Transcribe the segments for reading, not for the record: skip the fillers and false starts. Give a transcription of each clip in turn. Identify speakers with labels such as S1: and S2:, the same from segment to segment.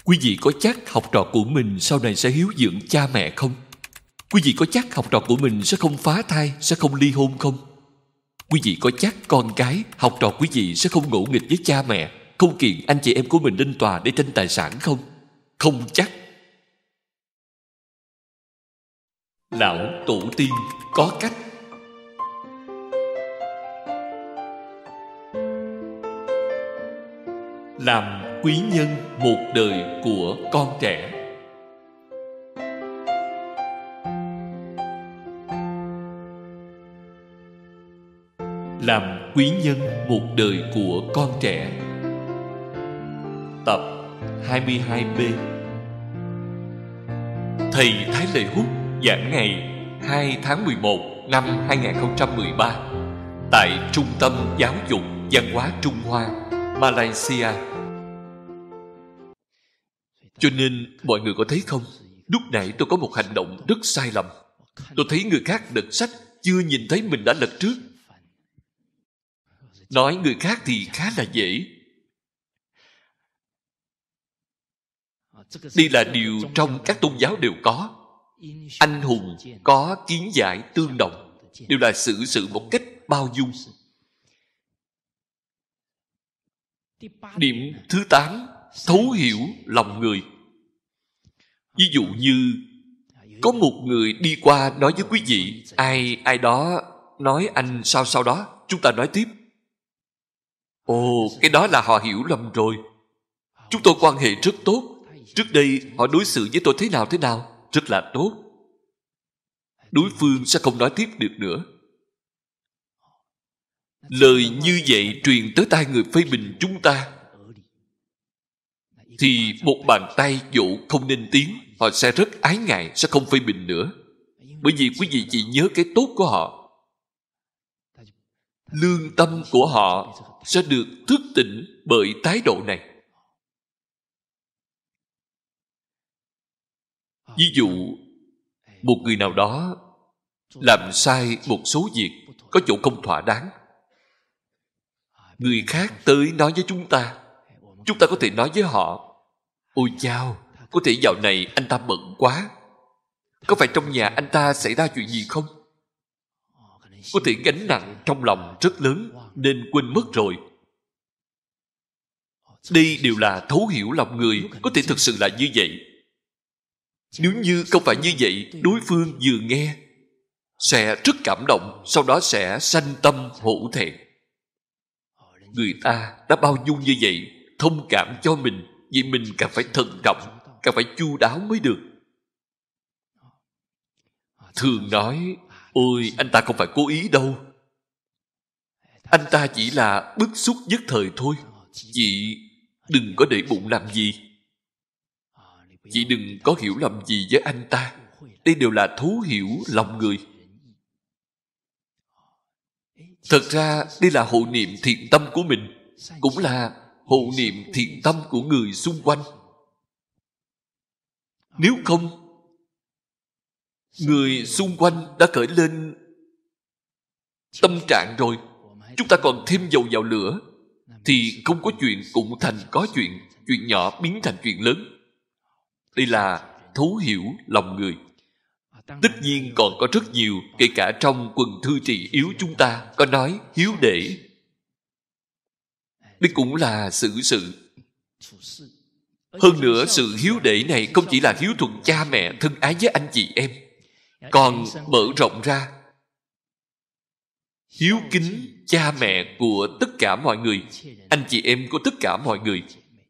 S1: Quý vị có chắc học trò của mình sau này sẽ hiếu dưỡng cha mẹ không? Quý vị có chắc học trò của mình sẽ không phá thai, sẽ không ly hôn không? Quý vị có chắc con cái, học trò quý vị sẽ không ngỗ nghịch với cha mẹ, không kiện anh chị em của mình lên tòa để tranh tài sản không? Không chắc. Lão tổ tiên có cách. Làm quý nhân một đời của con trẻ. Làm quý nhân một đời của con trẻ. Tập 22B. Thầy Thái Lệ Hút giảng ngày 2 tháng 11 năm 2013 tại Trung tâm Giáo dục Văn hóa Trung Hoa, Malaysia. Cho nên mọi người có thấy không? Lúc nãy tôi có một hành động rất sai lầm. Tôi thấy người khác lật sách, chưa nhìn thấy mình đã lật trước. Nói người khác thì khá là dễ. Đây là điều trong các tôn giáo đều có. Anh hùng có kiến giải tương đồng, đều là xử sự một cách bao dung. Điểm thứ 8, thấu hiểu lòng người. Ví dụ như có một người đi qua nói với quý vị, ai đó nói anh sao đó, chúng ta nói tiếp. Ồ, cái đó là họ hiểu lầm rồi. Chúng tôi quan hệ rất tốt. Trước đây họ đối xử với tôi thế nào, rất là tốt. Đối phương sẽ không nói tiếp được nữa. Lời như vậy truyền tới tai người phê bình chúng ta, thì một bàn tay vỗ không nên tiếng. Họ sẽ rất ái ngại, sẽ không phê bình nữa. Bởi vì quý vị chỉ nhớ cái tốt của họ. Lương tâm của họ sẽ được thức tỉnh bởi thái độ này. Ví dụ, một người nào đó làm sai một số việc, có chỗ không thỏa đáng. Người khác tới nói với chúng ta có thể nói với họ, ôi chao, có thể dạo này anh ta bận quá. Có phải trong nhà anh ta xảy ra chuyện gì không? Có thể gánh nặng trong lòng rất lớn nên quên mất rồi. Đây đều là thấu hiểu lòng người. Có thể thực sự là như vậy. Nếu như không phải như vậy, đối phương vừa nghe sẽ rất cảm động, sau đó sẽ sanh tâm hổ thẹn. Người ta đã bao dung như vậy, thông cảm cho mình, vậy mình càng phải thận trọng, càng phải chu đáo mới được. Thường nói, ôi anh ta không phải cố ý đâu, anh ta chỉ là bức xúc nhất thời thôi. Chị đừng có để bụng làm gì, chị đừng có hiểu lầm gì với anh ta. Đây đều là thấu hiểu lòng người. Thật ra đây là hộ niệm thiện tâm của mình, cũng là hộ niệm thiện tâm của người xung quanh. Nếu không, người xung quanh đã khởi lên tâm trạng rồi, chúng ta còn thêm dầu vào lửa, thì không có chuyện cũng thành có chuyện, chuyện nhỏ biến thành chuyện lớn. Đây là thấu hiểu lòng người. Tất nhiên còn có rất nhiều, kể cả trong quần thư trì yếu chúng ta có nói hiếu để. Đây cũng là xử sự. Hơn nữa, sự hiếu để này không chỉ là hiếu thuận cha mẹ, thân ái với anh chị em, còn mở rộng ra hiếu kính cha mẹ của tất cả mọi người, anh chị em của tất cả mọi người.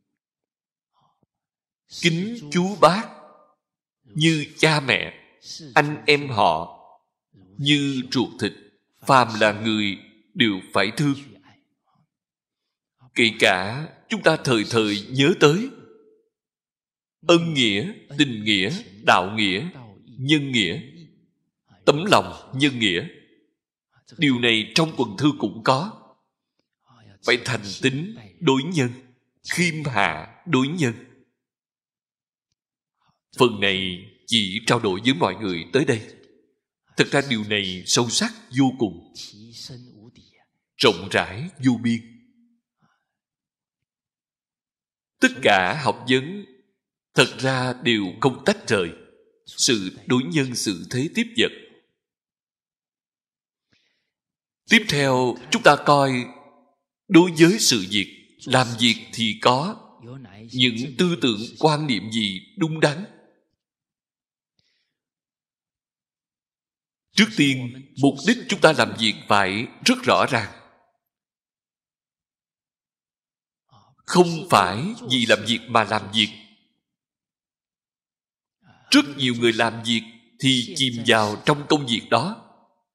S1: Kính chú bác như cha mẹ, anh em họ như ruột thịt, phàm là người đều phải thương. Kể cả chúng ta thời thời nhớ tới ân nghĩa, tình nghĩa, đạo nghĩa, nhân nghĩa, tấm lòng nhân nghĩa. Điều này trong quần thư cũng có. Phải thành tín đối nhân, khiêm hạ đối nhân. Phần này chỉ trao đổi với mọi người tới đây. Thật ra điều này sâu sắc vô cùng, rộng rãi vô biên. Tất cả học vấn thật ra đều không tách rời. Sự đối nhân sự thế tiếp vật. Tiếp theo chúng ta coi đối với sự việc, làm việc thì có những tư tưởng quan niệm gì đúng đắn. Trước tiên, mục đích chúng ta làm việc phải rất rõ ràng. Không phải vì làm việc mà làm việc. Rất nhiều người làm việc thì chìm vào trong công việc đó.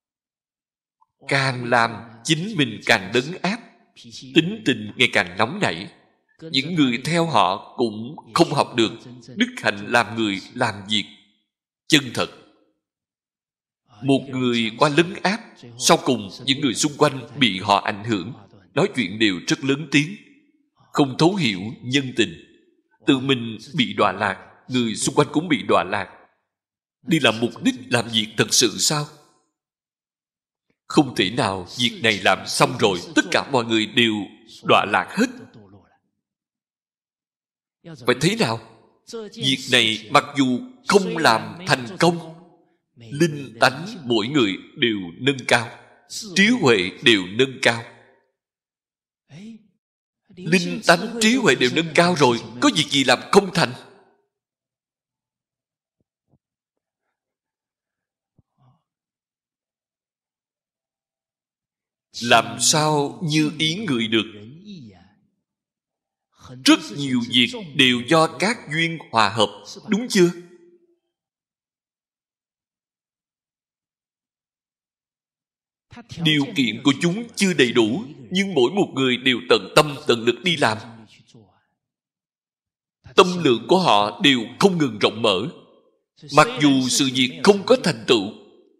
S1: Càng làm, chính mình càng đấn áp, tính tình ngày càng nóng nảy. Những người theo họ cũng không học được đức hạnh làm người, làm việc chân thật. Một người quá lấn áp, sau cùng những người xung quanh bị họ ảnh hưởng, nói chuyện đều rất lớn tiếng, không thấu hiểu nhân tình. Tự mình bị đọa lạc, người xung quanh cũng bị đọa lạc. Đi làm mục đích làm việc thật sự sao? Không thể nào việc này làm xong rồi tất cả mọi người đều đọa lạc hết. Phải thế nào? Việc này mặc dù không làm thành công, linh tánh mỗi người đều nâng cao, trí huệ đều nâng cao. Linh tánh trí huệ đều nâng cao rồi, có việc gì làm không thành? Làm sao như ý người được? Rất nhiều việc đều do các duyên hòa hợp, đúng chưa? Điều kiện của chúng chưa đầy đủ, nhưng mỗi một người đều tận tâm tận lực đi làm. Tâm lượng của họ đều không ngừng rộng mở. Mặc dù sự việc không có thành tựu,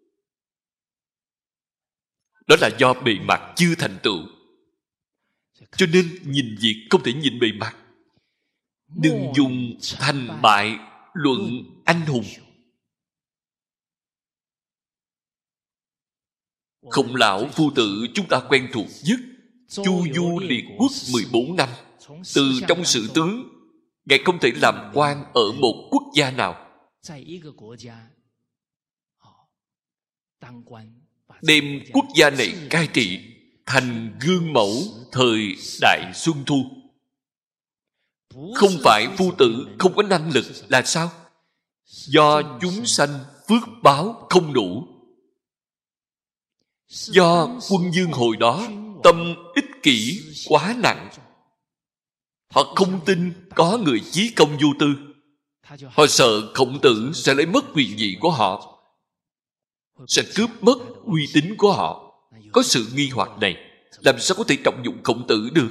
S1: đó là do bề mặt chưa thành tựu. Cho nên nhìn việc không thể nhìn bề mặt. Đừng dùng thành bại luận anh hùng. Khổng lão phu tử chúng ta quen thuộc nhất. Chu du liệt quốc 14 năm. Từ trong sử tướng, Ngài không thể làm quan ở một quốc gia nào. Đem quốc gia này cai trị thành gương mẫu thời Đại Xuân Thu. Không phải phu tử không có năng lực là sao? Do chúng sanh phước báo không đủ. Do quân vương hồi đó tâm ích kỷ quá nặng. Họ không tin có người chí công vô tư. Họ sợ Khổng Tử sẽ lấy mất quyền vị của họ, sẽ cướp mất uy tín của họ. Có sự nghi hoặc này, làm sao có thể trọng dụng Khổng Tử được?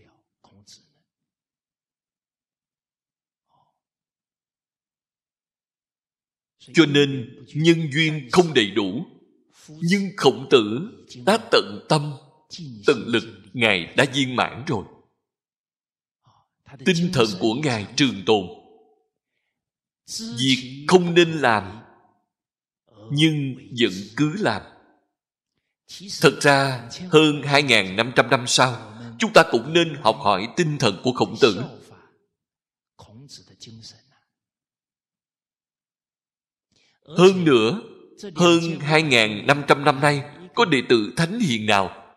S1: Cho nên nhân duyên không đầy đủ. Nhưng Khổng Tử đã tận tâm tận lực, Ngài đã viên mãn rồi. Tinh thần của Ngài trường tồn. Việc không nên làm nhưng vẫn cứ làm. Thật ra hơn 2.500 năm sau, chúng ta cũng nên học hỏi tinh thần của Khổng Tử. Hơn nữa, hơn 2.500 năm nay, có đệ tử thánh hiền nào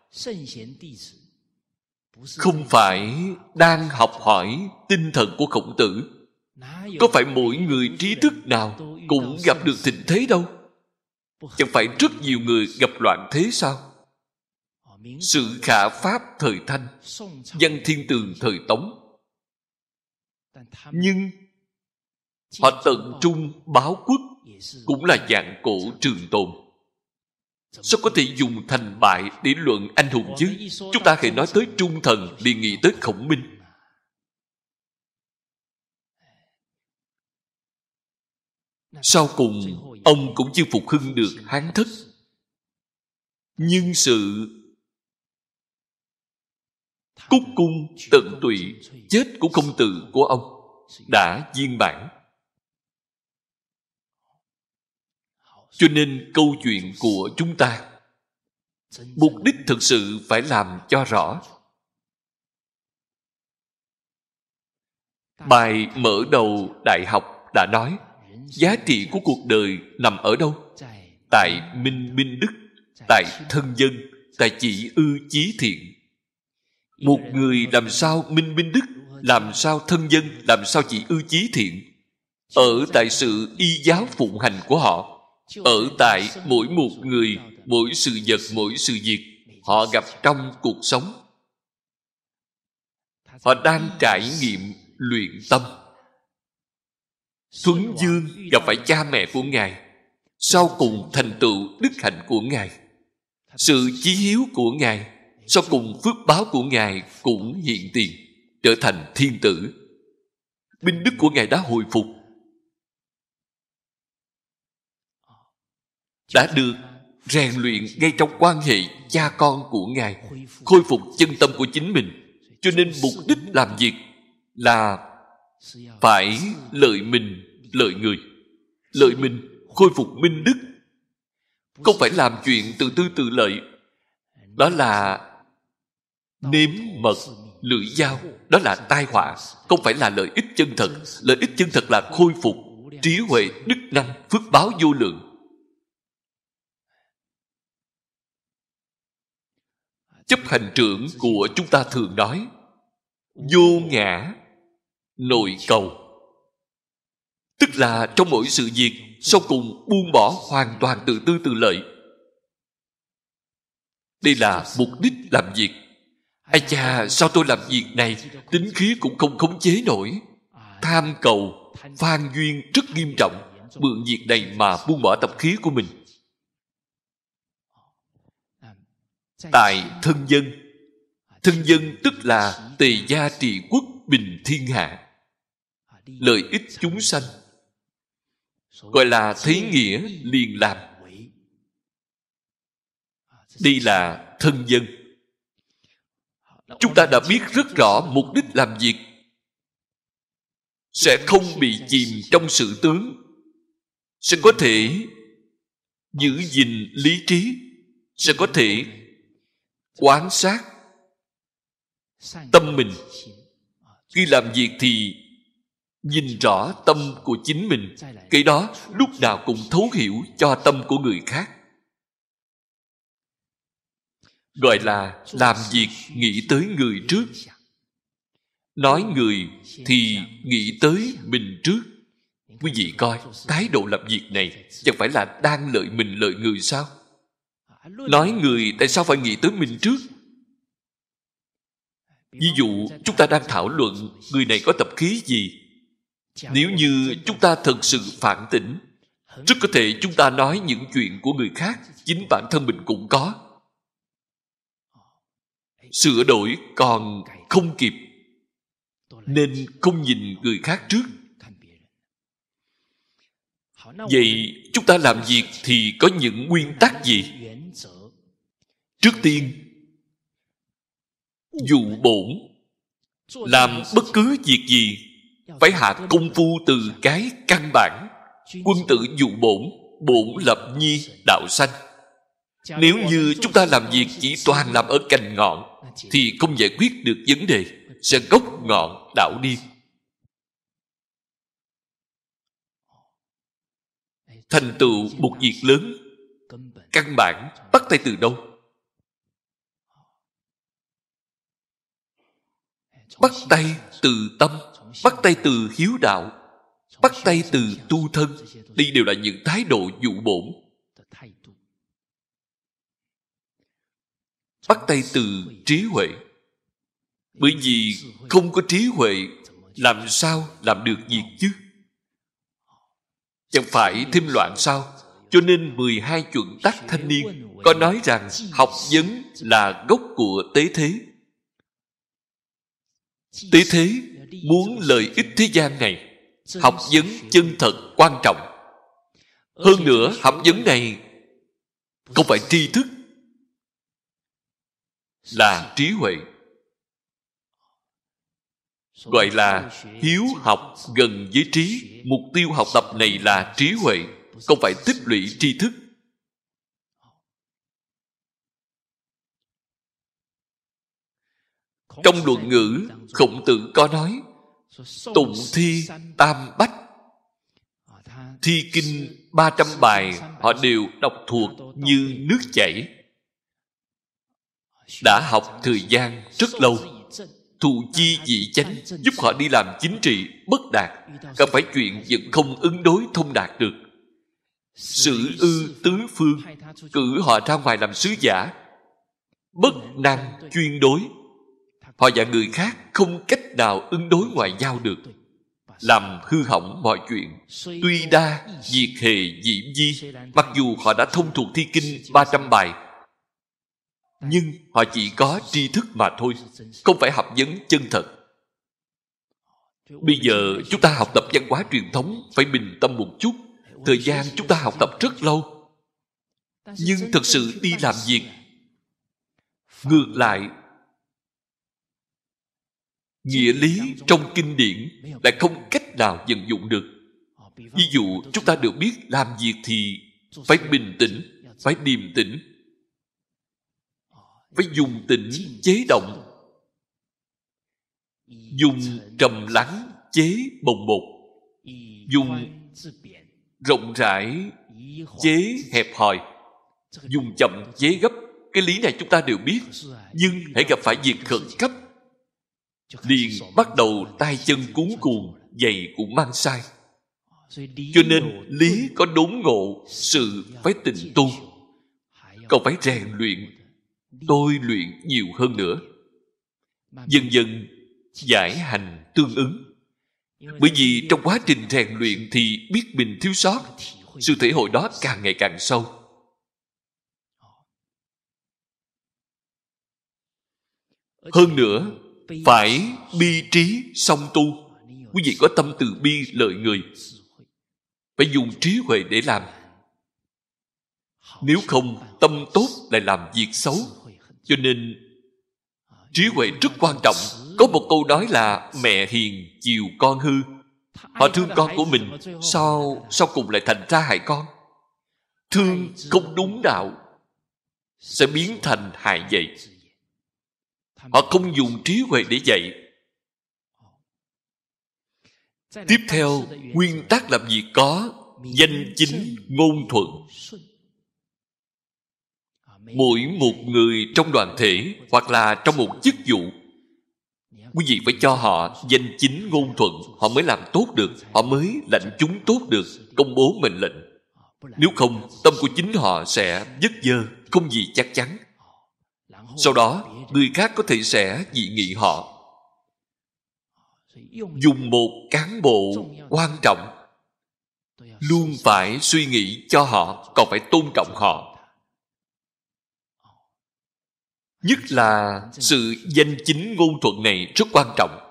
S1: không phải đang học hỏi tinh thần của Khổng Tử? Có phải mỗi người trí thức nào cũng gặp được thịnh thế đâu? Chẳng phải rất nhiều người gặp loạn thế sao? Sự khả pháp thời Thanh, Văn Thiên Tường thời Tống. Nhưng họ tận trung báo quốc, cũng là dạng cổ trường tồn. Sao có thể dùng thành bại để luận anh hùng chứ? Chúng ta hãy nói tới trung thần liền nghĩ tới Khổng Minh. Sau cùng ông cũng chưa phục hưng được Hán thất. Nhưng sự cúc cung tận tụy, chết của công tử của ông đã viên mãn. Cho nên câu chuyện của chúng ta, mục đích thực sự phải làm cho rõ. Bài mở đầu đại học đã nói, giá trị của cuộc đời nằm ở đâu? Tại minh minh đức, tại thân dân, tại chỉ ư chí thiện. Một người làm sao minh minh đức, làm sao thân dân, làm sao chỉ ư chí thiện? Ở tại sự y giáo phụng hành của họ, ở tại mỗi một người, mỗi sự vật, mỗi sự việc họ gặp trong cuộc sống. Họ đang trải nghiệm luyện tâm. Thuấn Dương gặp phải cha mẹ của Ngài, sau cùng thành tựu đức hạnh của Ngài. Sự chí hiếu của Ngài, sau cùng phước báo của Ngài cũng hiện tiền, trở thành thiên tử. Minh đức của Ngài đã hồi phục, đã được rèn luyện ngay trong quan hệ cha con của Ngài, khôi phục chân tâm của chính mình. Cho nên mục đích làm việc là phải lợi mình, lợi người. Lợi mình, khôi phục minh đức, không phải làm chuyện tự tư tự lợi. Đó là nếm mật lưỡi dao, đó là tai họa, không phải là lợi ích chân thật. Lợi ích chân thật là khôi phục trí huệ, đức năng, phước báo vô lượng. Chấp hành trưởng của chúng ta thường nói vô ngã nội cầu, tức là trong mỗi sự việc sau cùng buông bỏ hoàn toàn tự tư tự lợi. Đây là mục đích làm việc. Ai chà, sao tôi làm việc này tính khí cũng không khống chế nổi, tham cầu phan duyên rất nghiêm trọng, mượn việc này mà buông bỏ tập khí của mình. Tại thân dân, thân dân tức là tề gia trị quốc, bình thiên hạ, lợi ích chúng sanh, gọi là thấy nghĩa liền làm. Đây là thân dân. Chúng ta đã biết rất rõ mục đích làm việc, sẽ không bị chìm trong sự tướng, sẽ có thể giữ gìn lý trí, sẽ có thể quan sát tâm mình. Khi làm việc thì nhìn rõ tâm của chính mình, cái đó lúc nào cũng thấu hiểu cho tâm của người khác. Gọi là làm việc nghĩ tới người trước, nói người thì nghĩ tới mình trước. Quý vị coi, thái độ làm việc này chẳng phải là đang lợi mình lợi người sao? Nói người tại sao phải nghĩ tới mình trước? Ví dụ chúng ta đang thảo luận người này có tập khí gì. Nếu như chúng ta thật sự phản tỉnh, rất có thể chúng ta nói những chuyện của người khác chính bản thân mình cũng có. Sửa đổi còn không kịp, nên không nhìn người khác trước. Vậy chúng ta làm việc thì có những nguyên tắc gì? Trước tiên, dụ bổn. Làm bất cứ việc gì phải hạ công phu từ cái căn bản. Quân tử dụ bổn, bổn lập nhi, đạo sanh. Nếu như chúng ta làm việc chỉ toàn làm ở cành ngọn thì không giải quyết được vấn đề, sẽ gốc ngọn đảo điên. Thành tựu một việc lớn, căn bản bắt tay từ đâu? Bắt tay từ tâm, bắt tay từ hiếu đạo, bắt tay từ tu thân. Đây đều là những thái độ dụ bổn. Bắt tay từ trí huệ. Bởi vì không có trí huệ làm sao làm được việc chứ? Chẳng phải thêm loạn sao? Cho nên 12 chuẩn tắc thanh niên có nói rằng học vấn là gốc của tế thế. Tế thế muốn lợi ích thế gian này, học vấn chân thật quan trọng. Hơn nữa, học vấn này không phải tri thức, là trí huệ. Gọi là hiếu học gần với trí. Mục tiêu học tập này là trí huệ, không phải tích lũy tri thức. Trong luận ngữ, Khổng Tử có nói tụng thi tam bách, thi kinh 300 bài, họ đều đọc thuộc như nước chảy. Đã học thời gian rất lâu, thù chi dị chánh, giúp họ đi làm chính trị bất đạt, gặp phải chuyện vẫn không ứng đối thông đạt được. Sử ư tứ phương, cử họ ra ngoài làm sứ giả, bất năng chuyên đối. Họ và người khác không cách nào ứng đối ngoại giao được, làm hư hỏng mọi chuyện. Tuy đa diệt hề diễm di, mặc dù họ đã thông thuộc thi kinh 300 bài, nhưng họ chỉ có tri thức mà thôi, không phải học vấn chân thật. Bây giờ chúng ta học tập văn hóa truyền thống phải bình tâm một chút. Thời gian chúng ta học tập rất lâu, nhưng thực sự đi làm việc, ngược lại nghĩa lý trong kinh điển lại không cách nào vận dụng được. Ví dụ chúng ta đều biết làm việc thì phải bình tĩnh, phải điềm tĩnh, phải dùng tĩnh chế động, dùng trầm lắng chế bồng bột, dùng rộng rãi chế hẹp hòi, dùng chậm chế gấp. Cái lý này chúng ta đều biết, nhưng hãy gặp phải việc khẩn cấp liền bắt đầu tay chân cuống cuồng, giày cũng mang sai. Cho nên lý có đốn ngộ, sự phải tịnh tu, còn phải rèn luyện, tôi luyện nhiều hơn nữa. Dần dần giải hành tương ứng. Bởi vì trong quá trình rèn luyện thì biết mình thiếu sót, sự thể hội đó càng ngày càng sâu. Hơn nữa, phải bi trí song tu. Quý vị có tâm từ bi lợi người, phải dùng trí huệ để làm. Nếu không, tâm tốt lại làm việc xấu. Cho nên trí huệ rất quan trọng. Có một câu nói là mẹ hiền chiều con hư. Họ thương con của mình, sao cùng lại thành ra hại con? Thương không đúng đạo sẽ biến thành hại dạy. Họ không dùng trí huệ để dạy. Tiếp theo, nguyên tắc làm việc có danh chính ngôn thuận. Mỗi một người trong đoàn thể hoặc là trong một chức vụ, quý vị phải cho họ danh chính ngôn thuận, họ mới làm tốt được, họ mới lãnh chúng tốt được, công bố mệnh lệnh. Nếu không, tâm của chính họ sẽ dứt dơ, không gì chắc chắn. Sau đó, người khác có thể sẽ dị nghị họ. Dùng một cán bộ quan trọng, luôn phải suy nghĩ cho họ, còn phải tôn trọng họ. Nhất là sự danh chính ngôn thuận này rất quan trọng.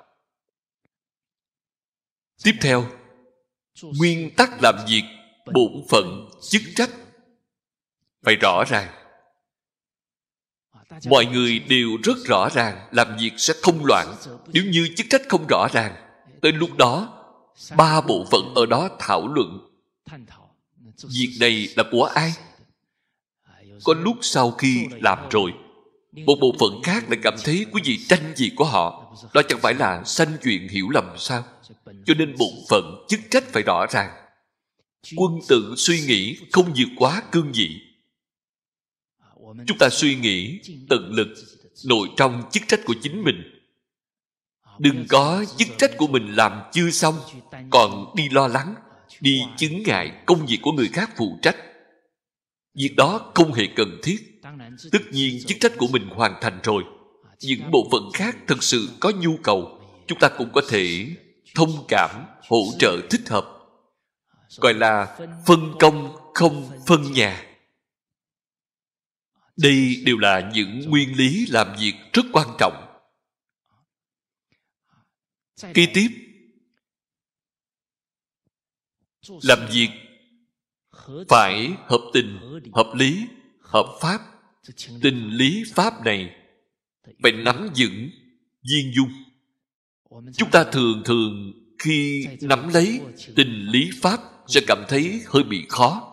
S1: Tiếp theo, nguyên tắc làm việc, bổn phận, chức trách phải rõ ràng. Mọi người đều rất rõ ràng, làm việc sẽ không loạn. Nếu như chức trách không rõ ràng, tới lúc đó, ba bộ phận ở đó thảo luận. Việc này là của ai? Có lúc sau khi làm rồi, một bộ phận khác lại cảm thấy quý vị tranh việc của họ. Đó chẳng phải là sanh chuyện hiểu lầm sao? Cho nên bổn phận, chức trách phải rõ ràng. Quân tử suy nghĩ không vượt quá cương vị. Chúng ta suy nghĩ tận lực nội trong chức trách của chính mình. Đừng có chức trách của mình làm chưa xong còn đi lo lắng, đi chứng ngại công việc của người khác phụ trách. Việc đó không hề cần thiết. Tất nhiên chức trách của mình hoàn thành rồi, những bộ phận khác thực sự có nhu cầu, chúng ta cũng có thể thông cảm, hỗ trợ thích hợp. Gọi là phân công không phân nhà. Đây đều là những nguyên lý làm việc rất quan trọng. Kế tiếp, làm việc phải hợp tình, hợp lý, hợp pháp. Tình lý pháp này phải nắm vững viên dung. Chúng ta thường khi nắm lấy tình lý pháp sẽ cảm thấy hơi bị khó.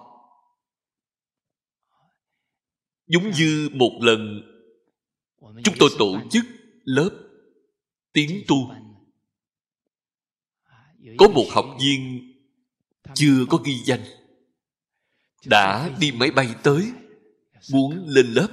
S1: Giống như một lần chúng tôi tổ chức lớp tiến tu. Có một học viên chưa có ghi danh, đã đi máy bay tới, muốn lên lớp.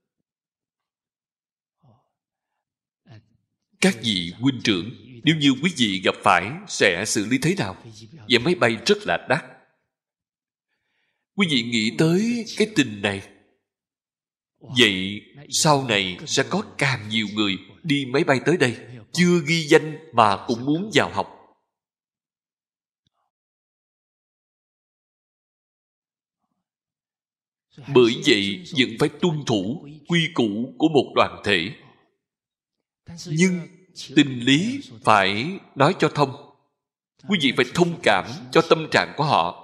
S1: Các vị huynh trưởng, nếu như quý vị gặp phải sẽ xử lý thế nào? Vé máy bay rất là đắt. Quý vị nghĩ tới cái tình này, vậy sau này sẽ có càng nhiều người đi máy bay tới đây, chưa ghi danh mà cũng muốn vào học. Bởi vậy vẫn phải tuân thủ quy củ của một đoàn thể. Nhưng tình lý phải nói cho thông. Quý vị phải thông cảm cho tâm trạng của họ.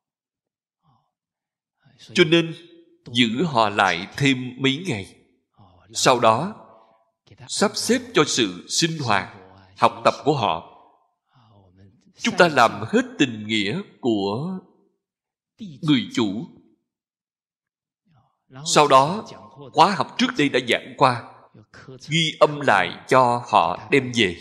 S1: Cho nên giữ họ lại thêm mấy ngày. Sau đó sắp xếp cho sự sinh hoạt, học tập của họ. Chúng ta làm hết tình nghĩa của người chủ. Sau đó khóa học trước đây đã giảng qua, ghi âm lại cho họ đem về.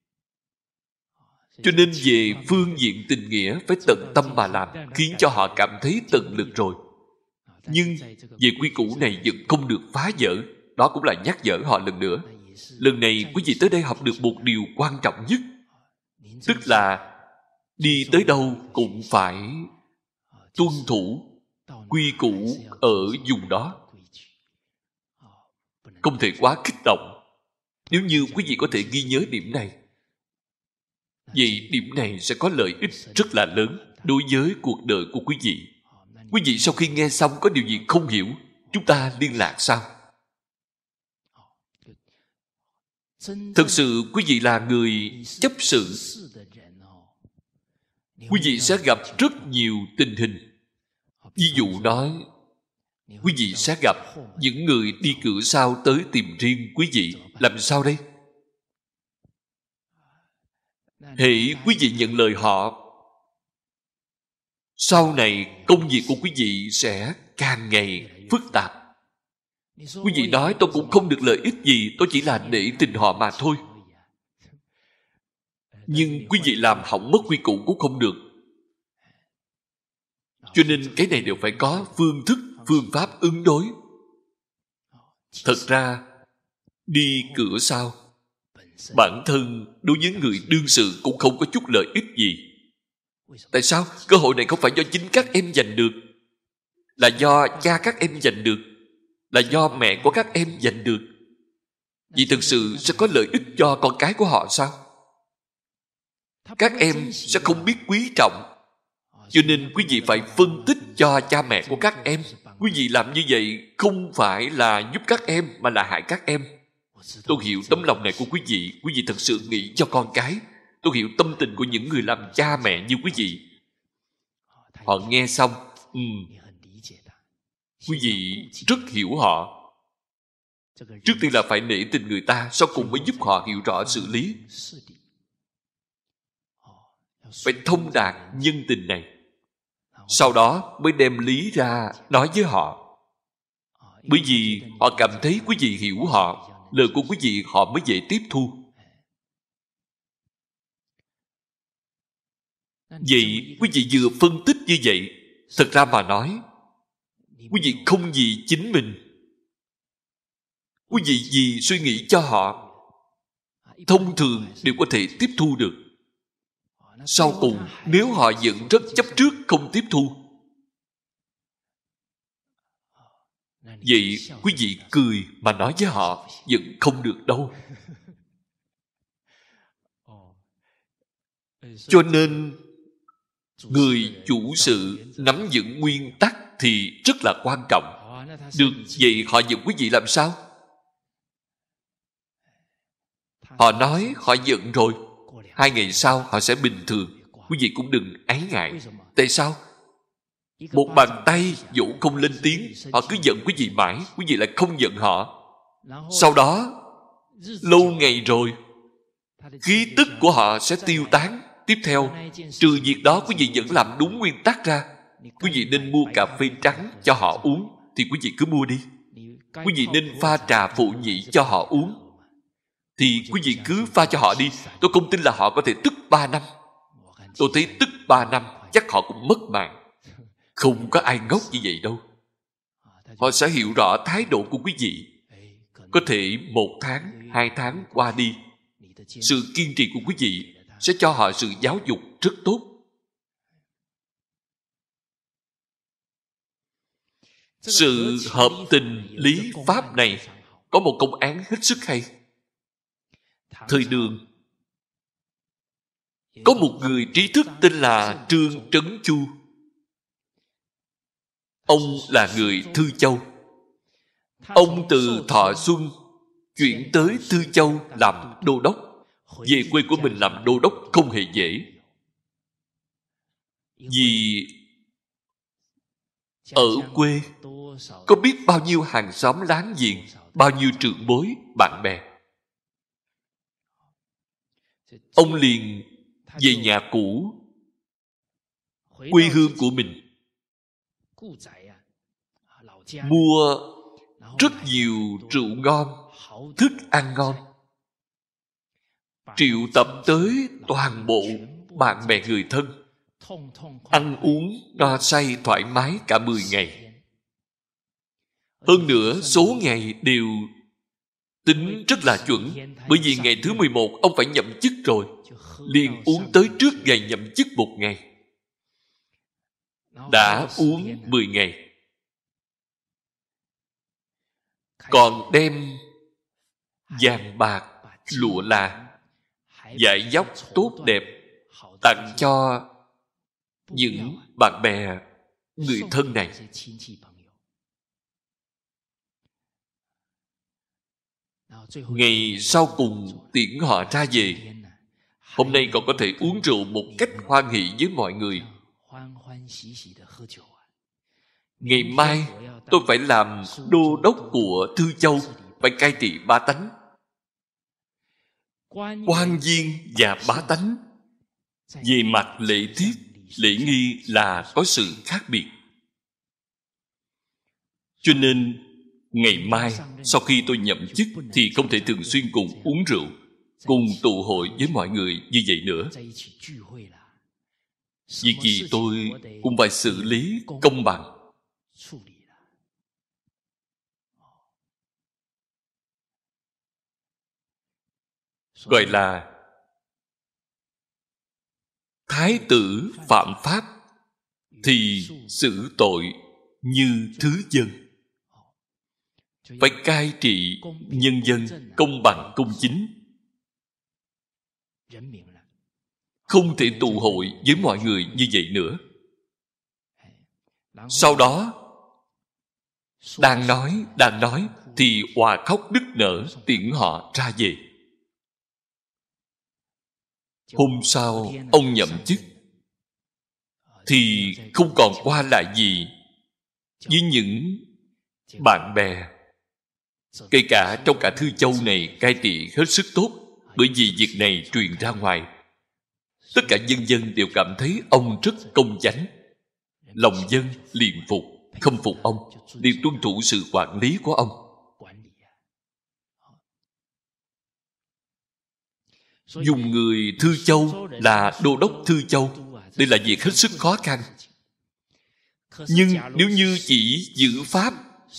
S1: Cho nên về phương diện tình nghĩa phải tận tâm mà làm, khiến cho họ cảm thấy tận lực rồi. Nhưng về quy củ này vẫn không được phá vỡ. Đó cũng là nhắc nhở họ lần nữa. Lần này quý vị tới đây học được một điều quan trọng nhất, tức là đi tới đâu cũng phải tuân thủ quy củ ở vùng đó. Không thể quá kích động. Nếu như quý vị có thể ghi nhớ điểm này, vậy điểm này sẽ có lợi ích rất là lớn đối với cuộc đời của quý vị. Quý vị sau khi nghe xong có điều gì không hiểu, chúng ta liên lạc sau. Thực sự quý vị là người chấp sự, quý vị sẽ gặp rất nhiều tình hình. Ví dụ nói, quý vị sẽ gặp những người đi cửa sau tới tìm riêng quý vị. Làm sao đây? Hễ quý vị nhận lời họ, sau này công việc của quý vị sẽ càng ngày phức tạp. Quý vị nói tôi cũng không được lợi ích gì, tôi chỉ là nể tình họ mà thôi. Nhưng quý vị làm hỏng mất quy củ cũng không được. Cho nên cái này đều phải có phương thức, phương pháp ứng đối. Thật ra, đi cửa sau, bản thân đối với người đương sự cũng không có chút lợi ích gì. Tại sao? Cơ hội này không phải do chính các em giành được, là do cha các em giành được, là do mẹ của các em giành được. Vì thực sự sẽ có lợi ích cho con cái của họ sao? Các em sẽ không biết quý trọng. Cho nên quý vị phải phân tích cho cha mẹ của các em. Quý vị làm như vậy không phải là giúp các em, mà là hại các em. Tôi hiểu tấm lòng này của quý vị thật sự nghĩ cho con cái. Tôi hiểu tâm tình của những người làm cha mẹ như quý vị. Họ nghe xong, quý vị rất hiểu họ. Trước tiên là phải nể tình người ta, sau cùng mới giúp họ hiểu rõ xử lý. Phải thông đạt nhân tình này, sau đó mới đem lý ra nói với họ. Bởi vì họ cảm thấy quý vị hiểu họ, lời của quý vị họ mới dễ tiếp thu. Vậy quý vị vừa phân tích như vậy, thật ra mà nói, quý vị không vì chính mình, quý vị vì suy nghĩ cho họ, thông thường đều có thể tiếp thu được. Sau cùng, nếu họ vẫn rất chấp trước không tiếp thu, vậy quý vị cười mà nói với họ vẫn không được đâu. Cho nên người chủ sự nắm vững nguyên tắc thì rất là quan trọng. Được, vậy họ giận quý vị làm sao? Họ nói họ giận rồi, 2 ngày sau họ sẽ bình thường. Quý vị cũng đừng ái ngại. Tại sao? Một bàn tay dỗ không lên tiếng, họ cứ giận quý vị mãi, quý vị lại không giận họ. Sau đó, lâu ngày rồi, khí tức của họ sẽ tiêu tán. Tiếp theo, trừ việc đó quý vị vẫn làm đúng nguyên tắc ra. Quý vị nên mua cà phê trắng cho họ uống, thì quý vị cứ mua đi. Quý vị nên pha trà phụ nhị cho họ uống, thì quý vị cứ pha cho họ đi. Tôi không tin là họ có thể tức 3 năm. Tôi thấy tức 3 năm chắc họ cũng mất mạng. Không có ai ngốc như vậy đâu. Họ sẽ hiểu rõ thái độ của quý vị. Có thể 1 tháng, 2 tháng qua đi, sự kiên trì của quý vị sẽ cho họ sự giáo dục rất tốt. Sự hợp tình lý pháp này có một công án hết sức hay. Thời Đường có một người trí thức tên là Trương Trấn Chu. Ông là người Thư Châu. Ông từ Thọ Xuân chuyển tới Thư Châu làm đô đốc. Về quê của mình làm đô đốc không hề dễ. Vì ở quê có biết bao nhiêu hàng xóm láng giềng, bao nhiêu trưởng bối, bạn bè. Ông liền về nhà cũ, quê hương của mình, mua rất nhiều rượu ngon, thức ăn ngon, triệu tập tới toàn bộ bạn bè người thân, ăn uống no say thoải mái cả 10 ngày. Hơn nữa số ngày đều tính rất là chuẩn, bởi vì ngày thứ 11 ông phải nhậm chức rồi, liền uống tới trước ngày nhậm chức 1 ngày. Đã uống 10 ngày. Còn đem vàng bạc, lụa là, vải vóc tốt đẹp tặng cho những bạn bè, người thân này. Ngày sau cùng tiễn họ ra về. Hôm nay còn có thể uống rượu một cách hoan hỷ với mọi người. Ngày mai tôi phải làm đô đốc của Thư Châu, phải cai trị bá tánh. Quan viên và bá tánh về mặt lễ tiết, lễ nghi là có sự khác biệt. Cho nên ngày mai sau khi tôi nhậm chức thì không thể thường xuyên cùng uống rượu, cùng tụ hội với mọi người như vậy nữa. Việc gì tôi cũng phải xử lý công bằng. Gọi là thái tử phạm pháp thì xử tội như thứ dân. Phải cai trị nhân dân công bằng công chính. Không thể tụ hội với mọi người như vậy nữa. Sau đó đang nói thì òa khóc nức nở tiễn họ ra về. Hôm sau ông nhậm chức thì không còn qua lại gì với những bạn bè. Kể cả trong cả Thư Châu này cai trị hết sức tốt, bởi vì việc này truyền ra ngoài. Tất cả dân dân đều cảm thấy ông rất công chánh. Lòng dân liền phục, khâm phục ông, đều tuân thủ sự quản lý của ông. Dùng người Thư Châu là đô đốc Thư Châu, đây là việc hết sức khó khăn. Nhưng nếu như chỉ giữ pháp,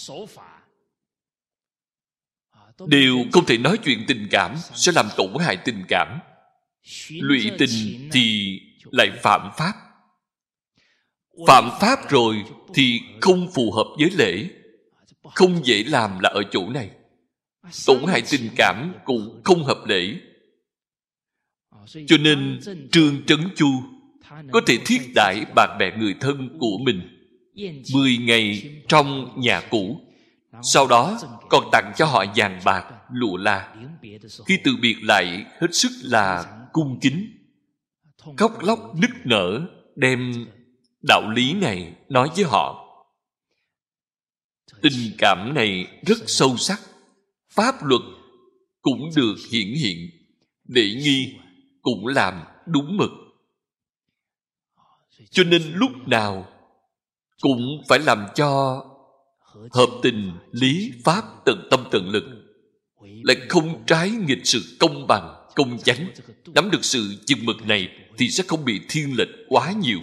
S1: đều không thể nói chuyện tình cảm, sẽ làm tổn hại tình cảm. Lụy tình thì lại phạm pháp. Phạm pháp rồi thì không phù hợp với lễ. Không dễ làm là ở chỗ này. Tổn hại tình cảm cũng không hợp lễ. Cho nên Trương Trấn Chu có thể thiết đãi bạn bè người thân của mình 10 ngày trong nhà cũ, sau đó còn tặng cho họ vàng bạc, lụa là. Khi từ biệt lại hết sức là cung kính, khóc lóc nức nở, đem đạo lý này nói với họ. Tình cảm này rất sâu sắc. Pháp luật cũng được hiển hiện, lễ nghi cũng làm đúng mực. Cho nên lúc nào cũng phải làm cho hợp tình lý pháp tận tâm tận lực, lại không trái nghịch sự công bằng. công chánh, nắm được sự chừng mực này thì sẽ không bị thiên lệch quá nhiều.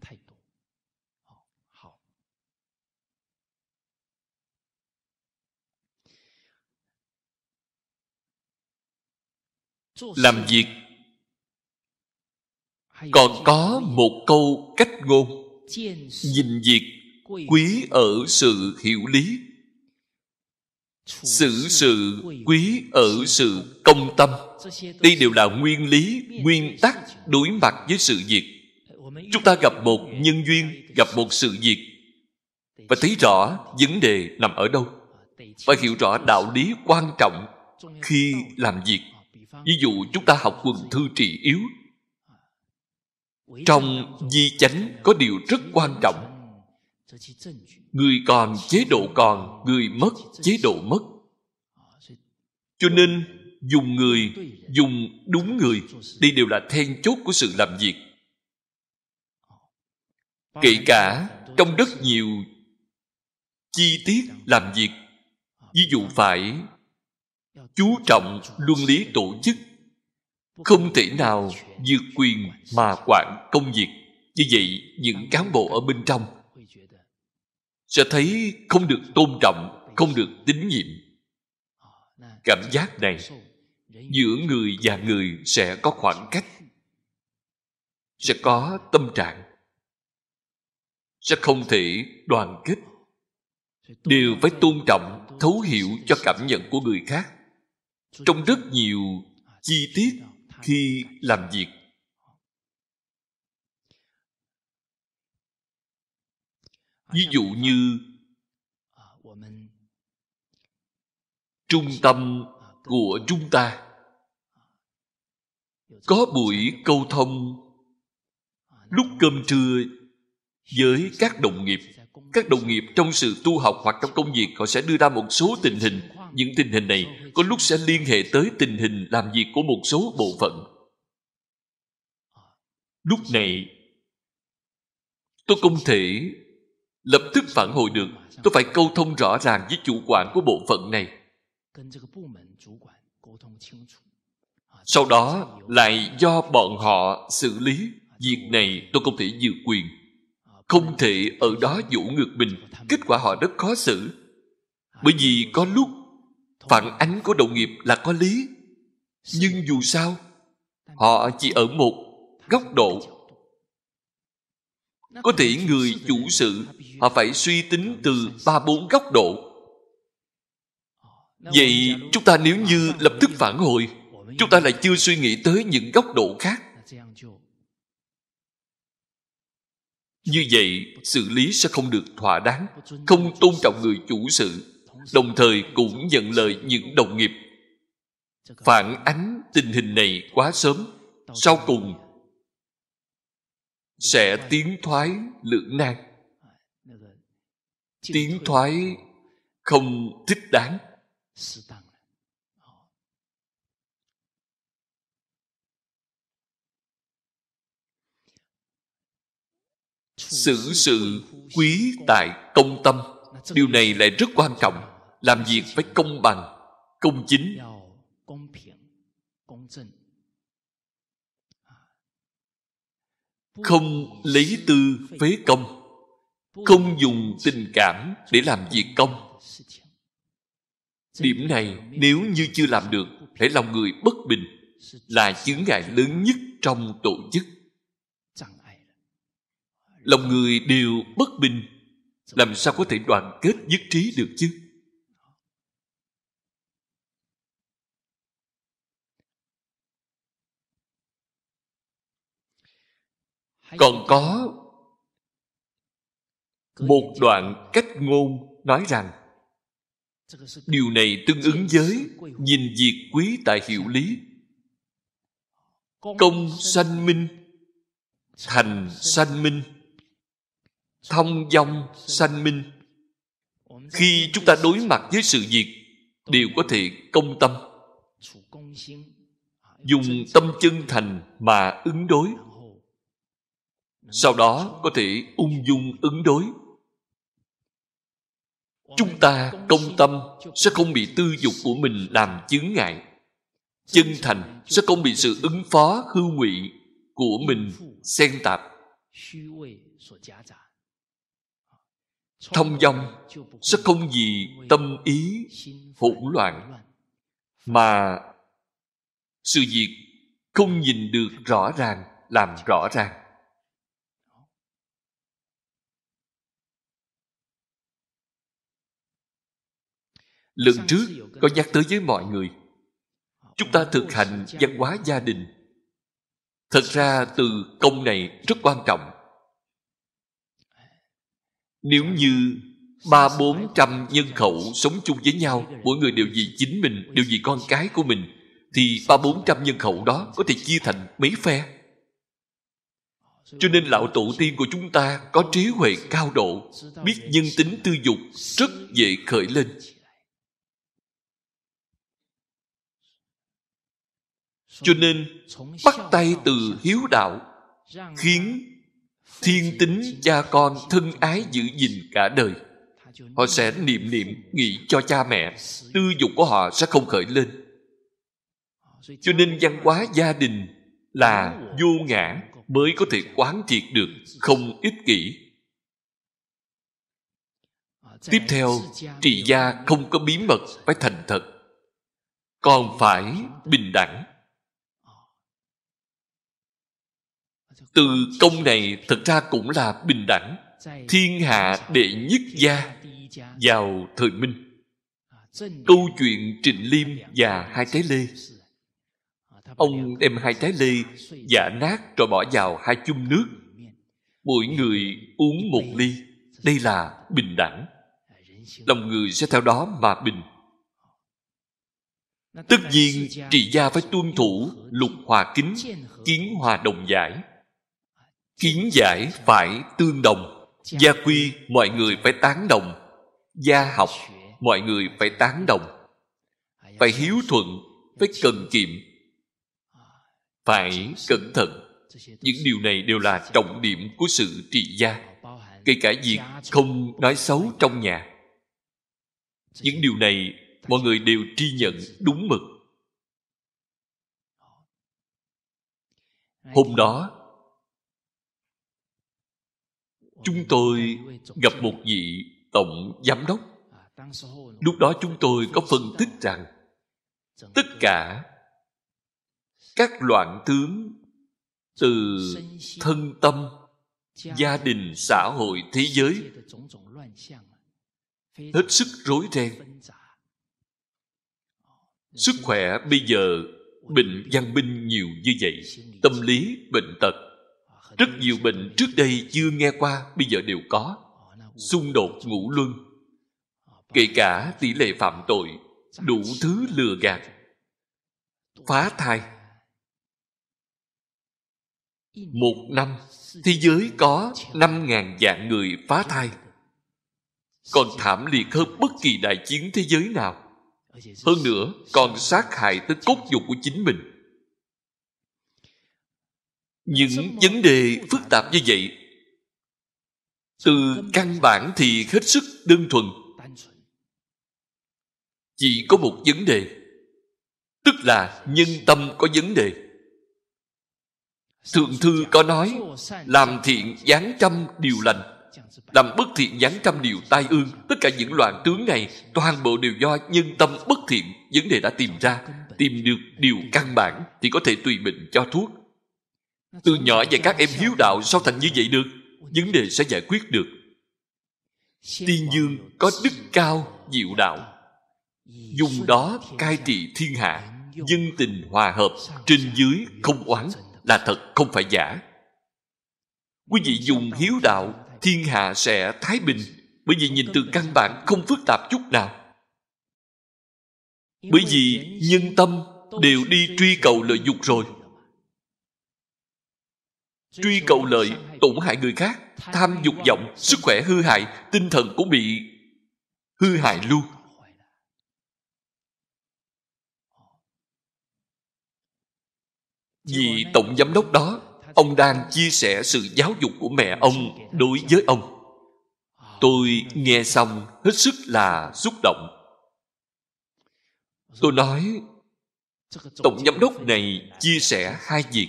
S1: Làm việc còn có một câu cách ngôn: nhìn việc quý ở sự hiểu lý, xử sự quý ở sự công tâm. Đây đều là nguyên lý, nguyên tắc đối mặt với sự việc. Chúng ta gặp một nhân duyên, gặp một sự việc, phải thấy rõ vấn đề nằm ở đâu, phải hiểu rõ đạo lý quan trọng khi làm việc. Ví dụ chúng ta học quần thư trị yếu, trong di chánh có điều rất quan trọng: người còn chế độ còn, người mất chế độ mất. Cho nên dùng người, dùng đúng người, đây đều là then chốt của sự làm việc. Kể cả trong rất nhiều chi tiết làm việc, ví dụ phải chú trọng luân lý tổ chức, không thể nào vượt quyền mà quản công việc. Như vậy, những cán bộ ở bên trong sẽ thấy không được tôn trọng, không được tín nhiệm. Cảm giác này giữa người và người sẽ có khoảng cách, sẽ có tâm trạng, sẽ không thể đoàn kết. Đều phải tôn trọng, thấu hiểu cho cảm nhận của người khác trong rất nhiều chi tiết khi làm việc. Ví dụ như trung tâm của chúng ta có buổi câu thông lúc cơm trưa với các đồng nghiệp. Các đồng nghiệp trong sự tu học hoặc trong công việc, họ sẽ đưa ra một số tình hình. Những tình hình này có lúc sẽ liên hệ tới tình hình làm việc của một số bộ phận. Lúc này tôi không thể lập tức phản hồi được. Tôi phải câu thông rõ ràng với chủ quản của bộ phận này. Sau đó lại do bọn họ xử lý. Việc này tôi không thể vượt quyền, không thể ở đó dỗ ngược mình. Kết quả họ rất khó xử. Bởi vì có lúc phản ánh của đồng nghiệp là có lý, nhưng dù sao họ chỉ ở một góc độ. Có thể người chủ sự họ phải suy tính từ 3-4 góc độ. Vậy chúng ta nếu như lập tức phản hồi, chúng ta lại chưa suy nghĩ tới những góc độ khác. Như vậy xử lý sẽ không được thỏa đáng, không tôn trọng người chủ sự, đồng thời cũng nhận lời những đồng nghiệp. Phản ánh tình hình này quá sớm, sau cùng sẽ tiến thoái lưỡng nan, tiến thoái không thích đáng. Xử sự quý tại công tâm. Điều này lại rất quan trọng. Làm việc phải công bằng, công chính. Không lấy tư phế công, không dùng tình cảm để làm việc công. Điểm này nếu như chưa làm được, hễ lòng người bất bình là chướng ngại lớn nhất trong tổ chức. Lòng người đều bất bình, làm sao có thể đoàn kết nhất trí được chứ? Còn có một đoạn cách ngôn nói rằng điều này tương ứng với nhìn việc quý tại hiểu lý. Công sanh minh, thành sanh minh, thông dong sanh minh. Khi chúng ta đối mặt với sự việc, đều có thể công tâm, dùng tâm chân thành mà ứng đối. Sau đó có thể ung dung ứng đối. Chúng ta công tâm sẽ không bị tư dục của mình làm chướng ngại. chân thành, sẽ không bị sự ứng phó hư ngụy của mình xen tạp. Thông dong sẽ không vì tâm ý hỗn loạn mà sự việc không nhìn được rõ ràng làm rõ ràng. Lần trước có nhắc tới với mọi người, chúng ta thực hành văn hóa gia đình. Thật ra từ công này rất quan trọng. Nếu như 300-400 nhân khẩu sống chung với nhau, mỗi người đều vì chính mình, đều vì con cái của mình, thì 300-400 nhân khẩu đó có thể chia thành mấy phe. Cho nên lão tổ tiên của chúng ta có trí huệ cao độ, biết nhân tính tư dục, rất dễ khởi lên. Cho nên bắt tay từ hiếu đạo, khiến thiên tính cha con thân ái giữ gìn cả đời. Họ sẽ niệm nghĩ cho cha mẹ, tư dục của họ sẽ không khởi lên. Cho nên văn hóa gia đình là vô ngã mới có thể quán triệt được không ích kỷ. Tiếp theo, trị gia không có bí mật, phải thành thật, còn phải bình đẳng. Từ công này thật ra cũng là bình đẳng. Thiên hạ đệ nhất gia vào thời Minh. Câu chuyện Trịnh Liêm và hai trái lê. Ông đem hai trái lê giã nát rồi bỏ vào hai chung nước. Mỗi người uống một ly. Đây là bình đẳng. Lòng người sẽ theo đó mà bình. Tất nhiên trị gia phải tuân thủ lục hòa kính, kiến hòa đồng giải. Kiến giải phải tương đồng. Gia quy mọi người phải tán đồng. Gia học mọi người phải tán đồng. Phải hiếu thuận, phải cần kiệm, phải cẩn thận. Những điều này đều là trọng điểm của sự trị gia. Kể cả việc không nói xấu trong nhà. Những điều này mọi người đều tri nhận đúng mực. Hôm đó chúng tôi gặp một vị tổng giám đốc. Lúc đó chúng tôi có phân tích rằng tất cả các loạn tướng từ thân tâm, gia đình, xã hội, thế giới hết sức rối ren. Sức khỏe bây giờ bệnh văn binh nhiều như vậy, tâm lý, bệnh tật, rất nhiều bệnh trước đây chưa nghe qua, bây giờ đều có. Xung đột ngũ luân, kể cả tỷ lệ phạm tội, đủ thứ lừa gạt, phá thai. Một năm, thế giới có 5.000 vạn người phá thai, còn thảm liệt hơn bất kỳ đại chiến thế giới nào. Hơn nữa, còn sát hại tới cốt nhục của chính mình. Những vấn đề phức tạp như vậy, từ căn bản thì hết sức đơn thuần. Chỉ có một vấn đề, tức là nhân tâm có vấn đề. Thượng thư có nói, làm thiện giáng trăm điều lành, làm bất thiện giáng trăm điều tai ương. Tất cả những loạn tướng này toàn bộ đều do nhân tâm bất thiện. Vấn đề đã tìm ra, tìm được điều căn bản thì có thể tùy bệnh cho thuốc. Từ nhỏ dạy các em hiếu đạo, sao thành như vậy được? Vấn đề sẽ giải quyết được. Tiên Dương có đức cao diệu đạo, dùng đó cai trị thiên hạ, dân tình hòa hợp, trên dưới không oán, là thật không phải giả. Quý vị dùng hiếu đạo, thiên hạ sẽ thái bình. Bởi vì nhìn từ căn bản không phức tạp chút nào. Bởi vì nhân tâm đều đi truy cầu lợi dục rồi. Truy cầu lợi, tổn hại người khác, tham dục vọng, sức khỏe hư hại, tinh thần cũng bị hư hại luôn. Vì tổng giám đốc đó, ông đang chia sẻ sự giáo dục của mẹ ông đối với ông. Tôi nghe xong hết sức là xúc động. Tôi nói, Tổng giám đốc này chia sẻ hai việc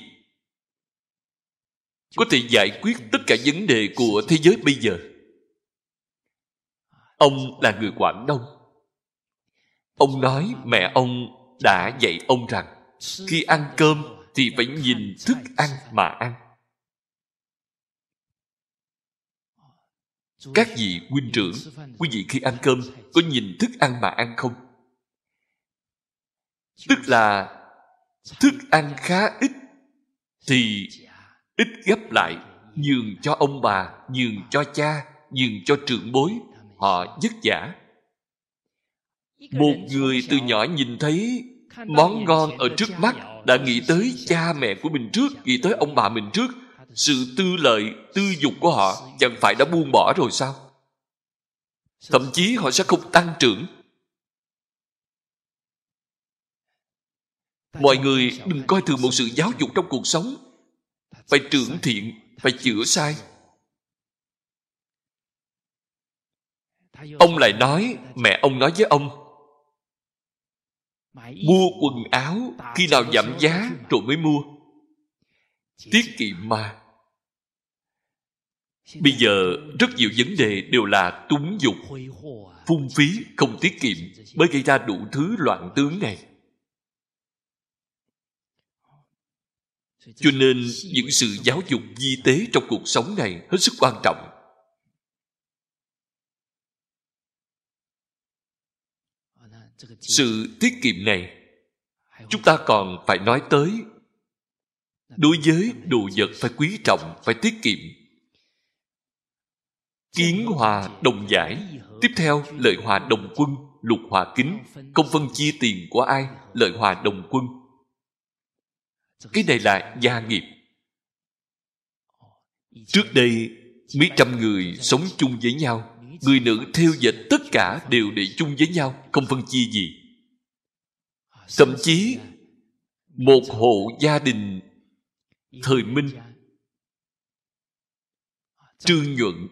S1: có thể giải quyết tất cả vấn đề của thế giới bây giờ. Ông là người Quảng Đông. Ông nói mẹ ông đã dạy ông rằng khi ăn cơm thì phải nhìn thức ăn mà ăn. Các vị huynh trưởng, quý vị khi ăn cơm có nhìn thức ăn mà ăn không? Tức là thức ăn khá ít thì ít gấp lại, nhường cho ông bà, nhường cho cha, nhường cho trưởng bối. Họ vất vả. Một người từ nhỏ nhìn thấy món ngon ở trước mắt đã nghĩ tới cha mẹ của mình trước, nghĩ tới ông bà mình trước. Sự tư lợi, tư dục của họ chẳng phải đã buông bỏ rồi sao? Thậm chí họ sẽ không tăng trưởng. Mọi người đừng coi thường một sự giáo dục trong cuộc sống. Phải trưởng thiện, phải chữa sai. Ông lại nói, mẹ ông nói với ông, mua quần áo khi nào giảm giá rồi mới mua. Tiết kiệm mà. Bây giờ rất nhiều vấn đề đều là túng dục, phung phí, không tiết kiệm mới gây ra đủ thứ loạn tướng này. Cho nên những sự giáo dục vi tế trong cuộc sống này hết sức quan trọng. Sự tiết kiệm này chúng ta còn phải nói tới. Đối với đồ vật phải quý trọng, phải tiết kiệm. Kiến hòa đồng giải. Tiếp theo lợi hòa đồng quân, lục hòa kính. Không phân chia tiền của ai, lợi hòa đồng quân. Cái này là gia nghiệp. Trước đây mấy trăm người sống chung với nhau, người nữ thêu dệt tất cả đều để chung với nhau, không phân chia gì. Thậm chí một hộ gia đình thời Minh, Trương Nhuận,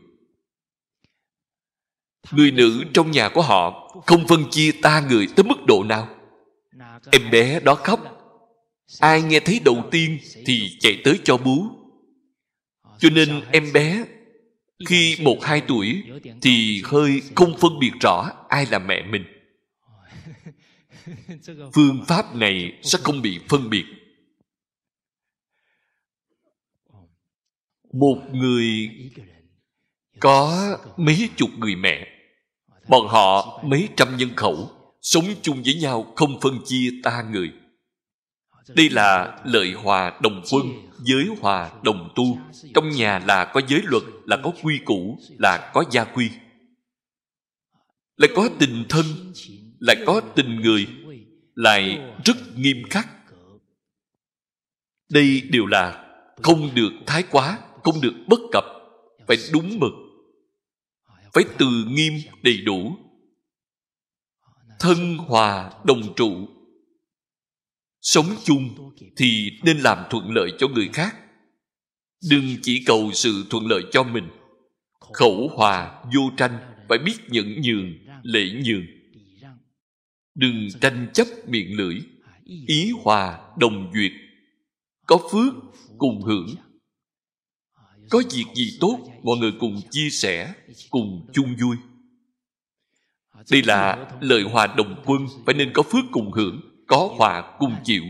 S1: người nữ trong nhà của họ không phân chia ta người tới mức độ nào. Em bé đó khóc, ai nghe thấy đầu tiên thì chạy tới cho bú. Cho nên em bé khi 1-2 tuổi thì hơi không phân biệt rõ ai là mẹ mình. Phương pháp này sẽ không bị phân biệt. Một người có mấy chục người mẹ, bọn họ mấy trăm nhân khẩu, sống chung với nhau không phân chia ta người. Đây là lợi hòa đồng quân, giới hòa đồng tu. Trong nhà là có giới luật, là có quy củ, là có gia quy, lại có tình thân, lại có tình người, lại rất nghiêm khắc. Đây đều là không được thái quá, không được bất cập, phải đúng mực, phải từ nghiêm đầy đủ. Thân hòa đồng trụ. Sống chung thì nên làm thuận lợi cho người khác, đừng chỉ cầu sự thuận lợi cho mình. Khẩu hòa vô tranh, phải biết nhẫn nhường, lễ nhường. Đừng tranh chấp miệng lưỡi. Ý hòa đồng duyệt. Có phước cùng hưởng. Có việc gì tốt, mọi người cùng chia sẻ, cùng chung vui. Đây là lợi hòa đồng quân, phải nên có phước cùng hưởng, có hòa cùng chịu.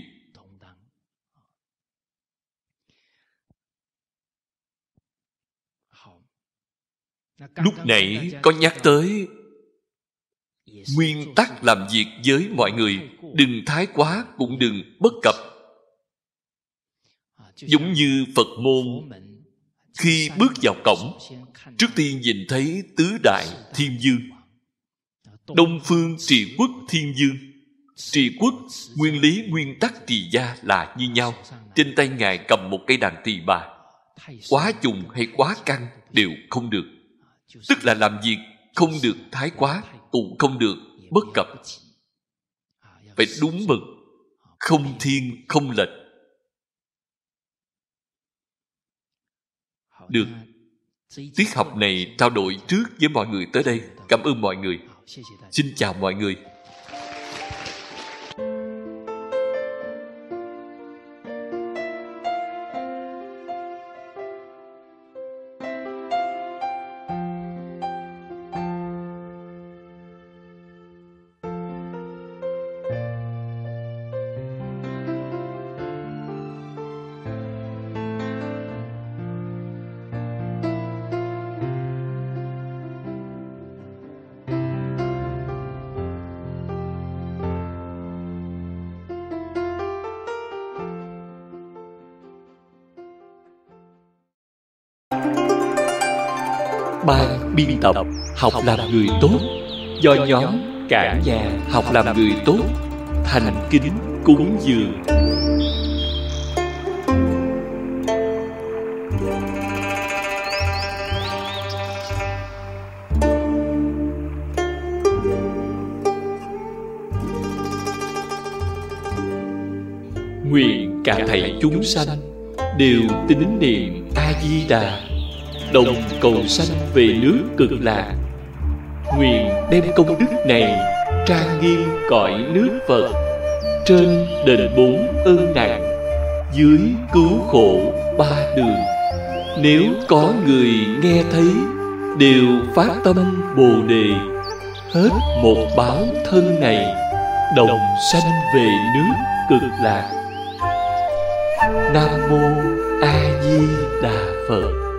S1: Lúc nãy có nhắc tới nguyên tắc làm việc với mọi người, đừng thái quá cũng đừng bất cập. Giống như Phật môn, khi bước vào cổng, trước tiên nhìn thấy tứ đại thiên dương. Đông phương trị quốc thiên dương. Trị quốc, nguyên lý nguyên tắc trì gia là như nhau. Trên tay Ngài cầm một cây đàn tỳ bà. Quá trùng hay quá căng đều không được. Tức là làm việc không được thái quá, cũng không được bất cập. Phải đúng mực, không thiên không lệch. Được. Tiết học này trao đổi trước với mọi người tới đây. Cảm ơn mọi người. Xin chào mọi người. ban biên tập Học làm người tốt do nhóm Cả nhà học làm người tốt thành kính cúng dường. Nguyện cả thảy chúng sanh đều tín niệm A Di Đà, đồng cầu sanh về nước Cực Lạc. Nguyện đem công đức này trang nghiêm cõi nước Phật, trên đền bốn ơn nặng, dưới cứu khổ ba đường. Nếu có người nghe thấy, đều phát tâm Bồ Đề, hết một báo thân này, đồng sanh về nước Cực Lạc. Nam mô A Di Đà Phật.